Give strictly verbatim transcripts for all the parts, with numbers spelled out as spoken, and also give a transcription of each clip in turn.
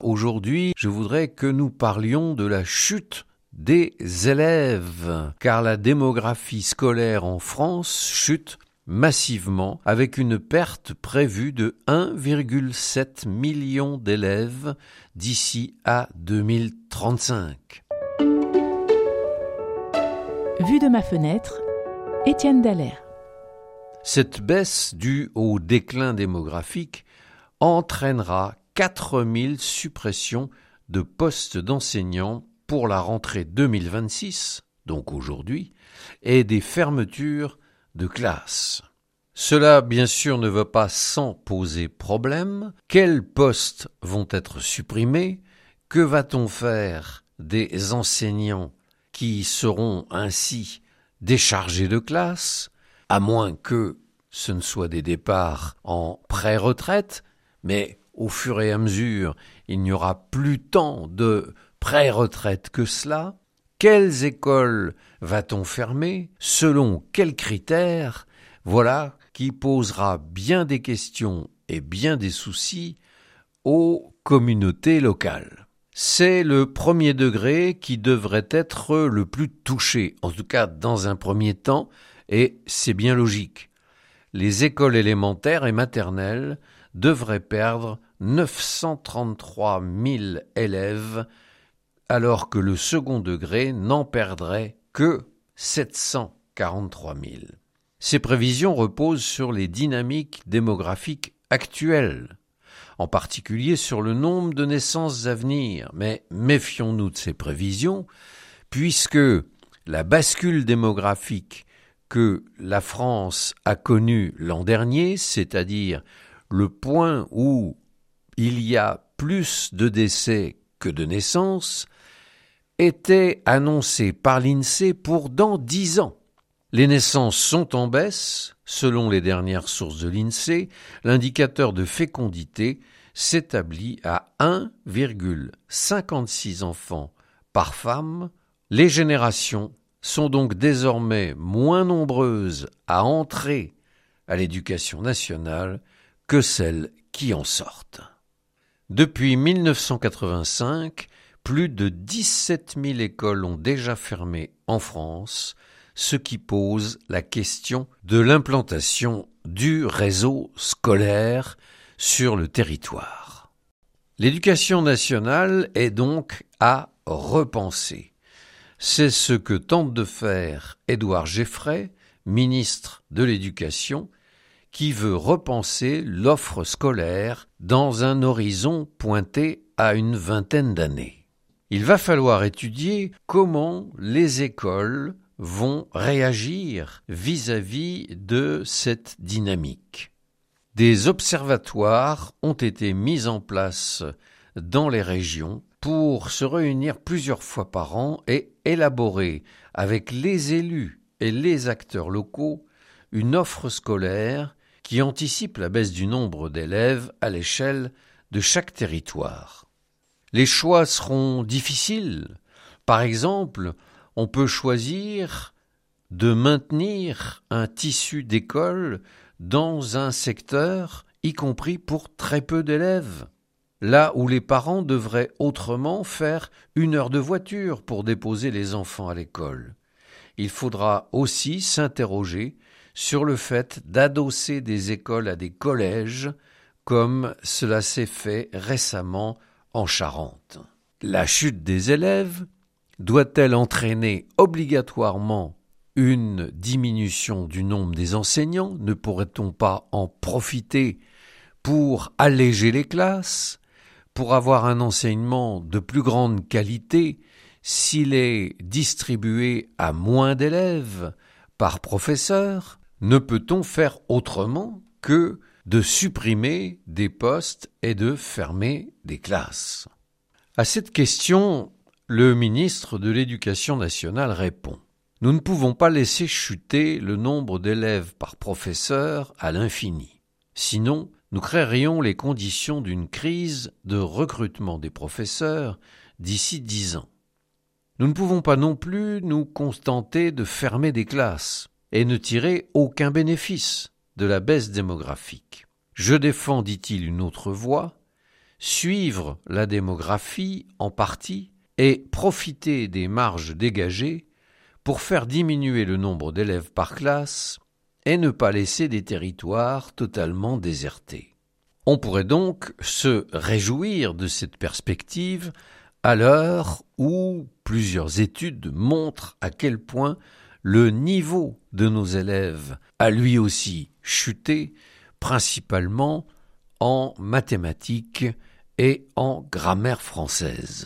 Aujourd'hui, je voudrais que nous parlions de la chute des élèves, car la démographie scolaire en France chute massivement, avec une perte prévue de un virgule sept million d'élèves d'ici à deux mille trente-cinq. Vue de ma fenêtre, Étienne Dallaire. Cette baisse due au déclin démographique entraînera quatre mille suppressions de postes d'enseignants pour la rentrée deux mille vingt-six, donc aujourd'hui, et des fermetures de classes. Cela, bien sûr, ne va pas sans poser problème. Quels postes vont être supprimés? Que va-t-on faire des enseignants qui seront ainsi déchargés de classe, à moins que ce ne soit des départs en pré-retraite, mais au fur et à mesure, il n'y aura plus tant de pré-retraite que cela. Quelles écoles va-t-on fermer? Selon quels critères? Voilà qui posera bien des questions et bien des soucis aux communautés locales. C'est le premier degré qui devrait être le plus touché, en tout cas dans un premier temps, et c'est bien logique. Les écoles élémentaires et maternelles devraient perdre neuf cent trente-trois mille élèves, alors que le second degré n'en perdrait que sept cent quarante-trois mille. Ces prévisions reposent sur les dynamiques démographiques actuelles, en particulier sur le nombre de naissances à venir. Mais méfions-nous de ces prévisions, puisque la bascule démographique que la France a connue l'an dernier, c'est-à-dire le point où il y a plus de décès que de naissances, était annoncée par l'INSEE pour dans dix ans. Les naissances sont en baisse. Selon les dernières sources de l'INSEE, l'indicateur de fécondité s'établit à un virgule cinquante-six enfants par femme. Les générations sont donc désormais moins nombreuses à entrer à l'éducation nationale que celles qui en sortent. Depuis mille neuf cent quatre-vingt-cinq, plus de dix-sept mille écoles ont déjà fermé en France, ce qui pose la question de l'implantation du réseau scolaire sur le territoire. L'éducation nationale est donc à repenser. C'est ce que tente de faire Édouard Geffray, ministre de l'Éducation, qui veut repenser l'offre scolaire dans un horizon pointé à une vingtaine d'années. Il va falloir étudier comment les écoles vont réagir vis-à-vis de cette dynamique. Des observatoires ont été mis en place dans les régions pour se réunir plusieurs fois par an et élaborer avec les élus et les acteurs locaux une offre scolaire qui anticipe la baisse du nombre d'élèves à l'échelle de chaque territoire. Les choix seront difficiles. Par exemple, on peut choisir de maintenir un tissu d'école dans un secteur, y compris pour très peu d'élèves, là où les parents devraient autrement faire une heure de voiture pour déposer les enfants à l'école. Il faudra aussi s'interroger sur le fait d'adosser des écoles à des collèges, comme cela s'est fait récemment en Charente. La chute des élèves doit-elle entraîner obligatoirement une diminution du nombre des enseignants? Ne pourrait-on pas en profiter pour alléger les classes, pour avoir un enseignement de plus grande qualité s'il est distribué à moins d'élèves par professeur? Ne peut-on faire autrement que de supprimer des postes et de fermer des classes? À cette question, le ministre de l'Éducation nationale répond: nous ne pouvons pas laisser chuter le nombre d'élèves par professeur à l'infini. Sinon, nous créerions les conditions d'une crise de recrutement des professeurs d'ici dix ans. Nous ne pouvons pas non plus nous contenter de fermer des classes et ne tirer aucun bénéfice de la baisse démographique. Je défends, dit-il, une autre voie, suivre la démographie en partie et profiter des marges dégagées pour faire diminuer le nombre d'élèves par classe et ne pas laisser des territoires totalement désertés. On pourrait donc se réjouir de cette perspective à l'heure où plusieurs études montrent à quel point le niveau de nos élèves a lui aussi chuté, principalement en mathématiques et en grammaire française.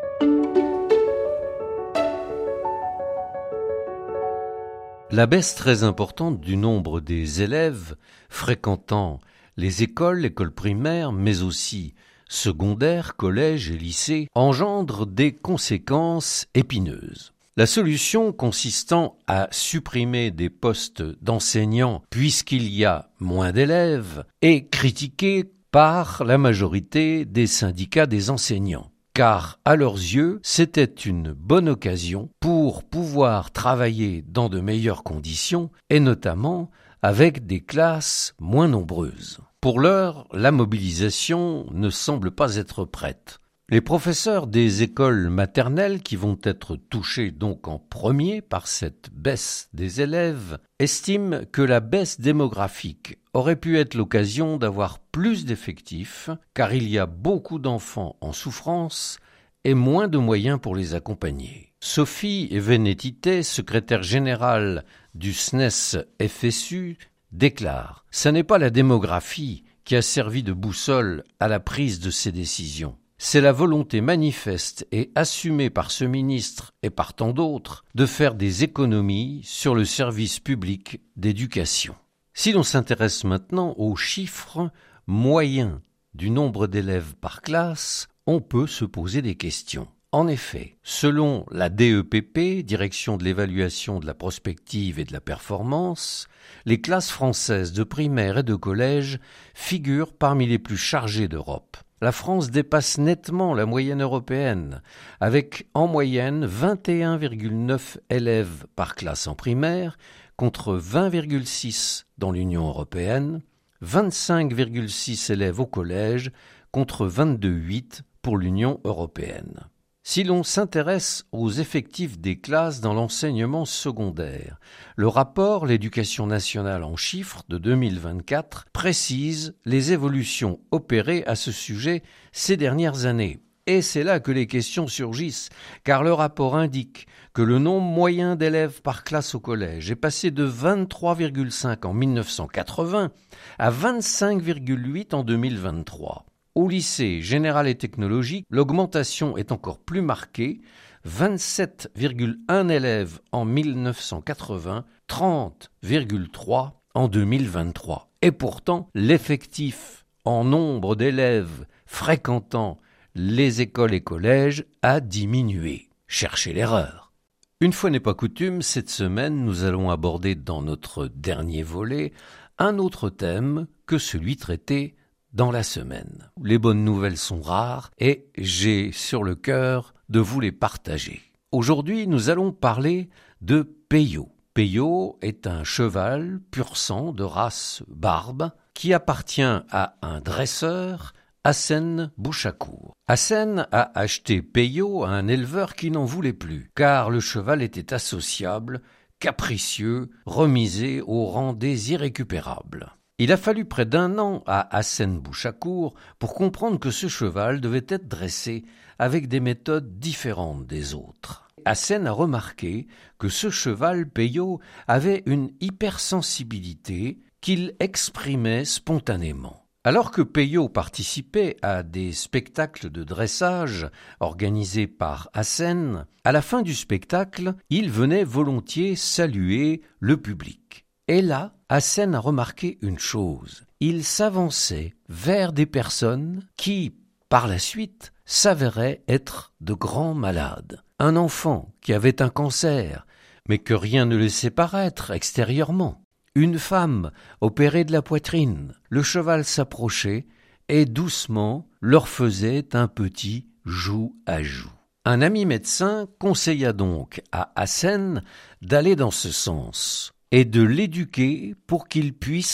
La baisse très importante du nombre des élèves fréquentant les écoles, l'école primaire, mais aussi secondaires, collèges et lycées, engendre des conséquences épineuses. La solution consistant à supprimer des postes d'enseignants puisqu'il y a moins d'élèves est critiquée par la majorité des syndicats des enseignants. Car à leurs yeux, c'était une bonne occasion pour pouvoir travailler dans de meilleures conditions et notamment avec des classes moins nombreuses. Pour l'heure, la mobilisation ne semble pas être prête. Les professeurs des écoles maternelles, qui vont être touchés donc en premier par cette baisse des élèves, estiment que la baisse démographique aurait pu être l'occasion d'avoir plus d'effectifs, car il y a beaucoup d'enfants en souffrance et moins de moyens pour les accompagner. Sophie Vénétité, secrétaire générale du S N E S F S U, déclare « Ce n'est pas la démographie qui a servi de boussole à la prise de ces décisions. C'est la volonté manifeste et assumée par ce ministre et par tant d'autres de faire des économies sur le service public d'éducation. » Si l'on s'intéresse maintenant aux chiffres moyens du nombre d'élèves par classe, on peut se poser des questions. En effet, selon la D E P P, Direction de l'évaluation de la prospective et de la performance, les classes françaises de primaire et de collège figurent parmi les plus chargées d'Europe. La France dépasse nettement la moyenne européenne, avec en moyenne vingt et un virgule neuf élèves par classe en primaire, contre vingt virgule six dans l'Union européenne, vingt-cinq virgule six élèves au collège, contre vingt-deux virgule huit pour l'Union européenne. Si l'on s'intéresse aux effectifs des classes dans l'enseignement secondaire, le rapport L'Éducation nationale en chiffres de deux mille vingt-quatre précise les évolutions opérées à ce sujet ces dernières années. Et c'est là que les questions surgissent, car le rapport indique que le nombre moyen d'élèves par classe au collège est passé de vingt-trois virgule cinq en mille neuf cent quatre-vingts à vingt-cinq virgule huit en deux mille vingt-trois. Au lycée général et technologique, l'augmentation est encore plus marquée, vingt-sept virgule un élèves en mille neuf cent quatre-vingts, trente virgule trois en deux mille vingt-trois. Et pourtant, l'effectif en nombre d'élèves fréquentant les écoles et collèges a diminué. Cherchez l'erreur. Une fois n'est pas coutume, cette semaine, nous allons aborder dans notre dernier volet un autre thème que celui traité dans la semaine. Les bonnes nouvelles sont rares et j'ai sur le cœur de vous les partager. Aujourd'hui, nous allons parler de Peyo. Peyo est un cheval pur sang de race barbe qui appartient à un dresseur, Hassen Bouchakour. Hassen a acheté Peyo à un éleveur qui n'en voulait plus, car le cheval était associable, capricieux, remisé au rang des irrécupérables. Il a fallu près d'un an à Hassen Bouchakour pour comprendre que ce cheval devait être dressé avec des méthodes différentes des autres. Hassen a remarqué que ce cheval Peyo avait une hypersensibilité qu'il exprimait spontanément. Alors que Peyo participait à des spectacles de dressage organisés par Hassen, à la fin du spectacle, il venait volontiers saluer le public. Et là, Hassen a remarqué une chose. Il s'avançait vers des personnes qui, par la suite, s'avéraient être de grands malades. Un enfant qui avait un cancer, mais que rien ne laissait paraître extérieurement. Une femme opérée de la poitrine. Le cheval s'approchait et doucement leur faisait un petit joue à joue. Un ami médecin conseilla donc à Hassen d'aller dans ce sens et de l'éduquer pour qu'il puisse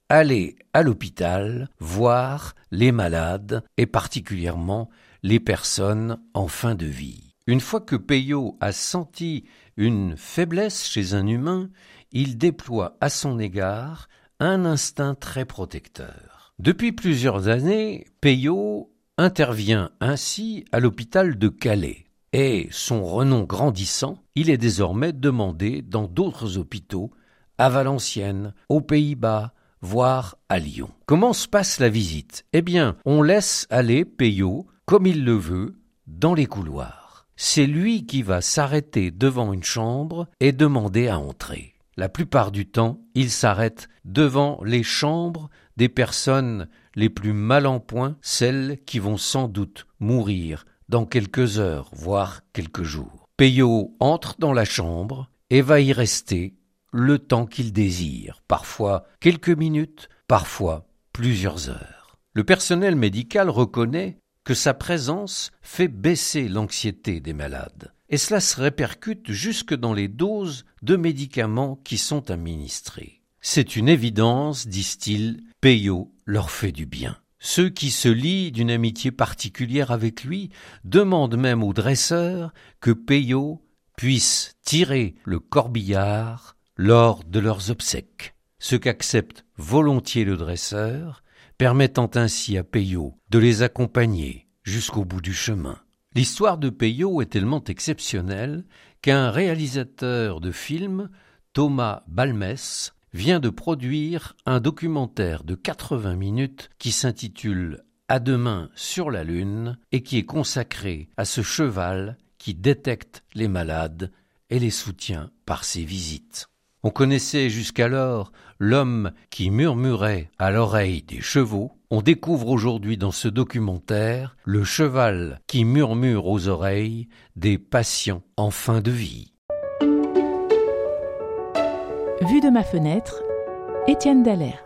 aller à l'hôpital voir les malades et particulièrement les personnes en fin de vie. Une fois que Peyo a senti une faiblesse chez un humain, il déploie à son égard un instinct très protecteur. Depuis plusieurs années, Peyo intervient ainsi à l'hôpital de Calais et, son renom grandissant, il est désormais demandé dans d'autres hôpitaux, à Valenciennes, aux Pays-Bas, voire à Lyon. Comment se passe la visite ? Eh bien, on laisse aller Peyo, comme il le veut, dans les couloirs. C'est lui qui va s'arrêter devant une chambre et demander à entrer. La plupart du temps, il s'arrête devant les chambres des personnes les plus mal en point, celles qui vont sans doute mourir dans quelques heures, voire quelques jours. Peyo entre dans la chambre et va y rester le temps qu'il désire, parfois quelques minutes, parfois plusieurs heures. Le personnel médical reconnaît que sa présence fait baisser l'anxiété des malades, et cela se répercute jusque dans les doses de médicaments qui sont administrés. C'est une évidence, disent-ils, Peyo leur fait du bien. Ceux qui se lient d'une amitié particulière avec lui demandent même au dresseur que Peyo puisse tirer le corbillard lors de leurs obsèques, ce qu'accepte volontiers le dresseur, permettant ainsi à Peyo de les accompagner jusqu'au bout du chemin. L'histoire de Peyo est tellement exceptionnelle qu'un réalisateur de film, Thomas Balmès, vient de produire un documentaire de quatre-vingts minutes qui s'intitule « À demain sur la Lune » et qui est consacré à ce cheval qui détecte les malades et les soutient par ses visites. On connaissait jusqu'alors l'homme qui murmurait à l'oreille des chevaux. On découvre aujourd'hui dans ce documentaire le cheval qui murmure aux oreilles des patients en fin de vie. Vue de ma fenêtre, Étienne Dallaire.